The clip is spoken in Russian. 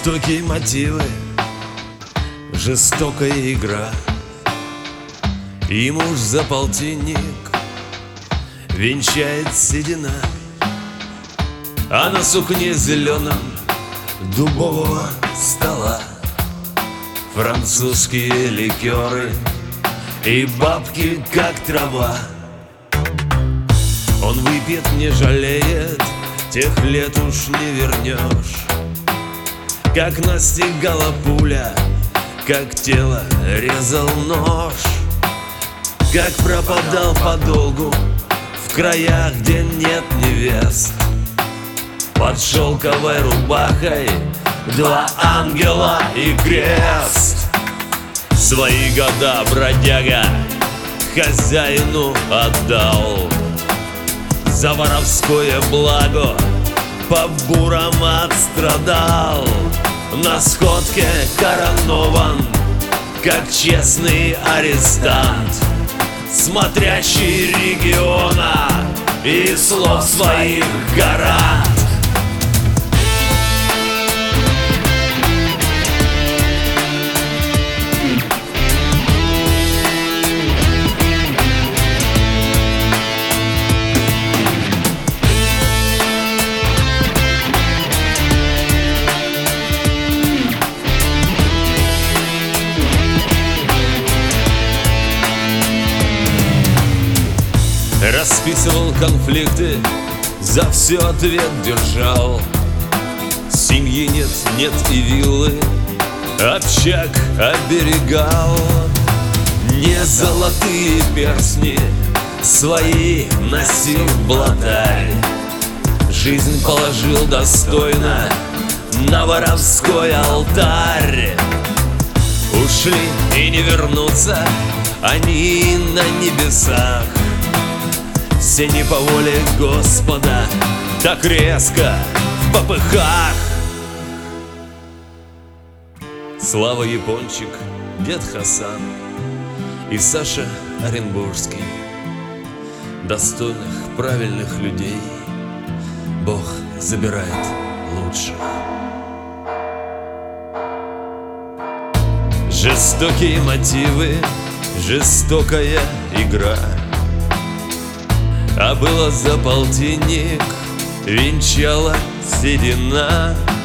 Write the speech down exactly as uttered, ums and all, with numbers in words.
Жестокие мотивы, жестокая игра. И муж за полтинник венчает седина, а на сукне зеленом дубового стола французские ликеры и бабки как трава. Он выпьет, не жалеет, тех лет уж не вернешь. Как настигала пуля, как тело резал нож, как пропадал подолгу в краях, где нет невест. Под шелковой рубахой два ангела и крест. Свои года бродяга хозяину отдал, за воровское благо по бурам отстрадал. На сходке коронован, как честный арестант, смотрящий региона и слов своих гарант. Расписывал конфликты, за все ответ держал. Семьи нет, нет и виллы, общак оберегал. Не золотые перстни свои носил блатарь, жизнь положил достойно на воровской алтарь. Ушли и не вернутся они на небесах, все не по воле Господа, так резко в попыхах. Слава Япончик, дед Хасан и Саша Оренбургский. Достойных, правильных людей Бог забирает лучших. Жестокие мотивы, жестокая игра. А было за полтинник венчала седина.